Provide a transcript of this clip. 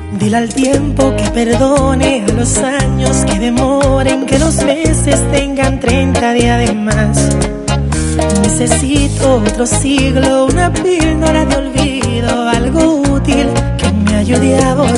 Dile al tiempo que perdone, a los años que demoren, que los meses tengan 30 días de más. Necesito otro siglo, una píldora de olvido, algo útil que me ayude a volver.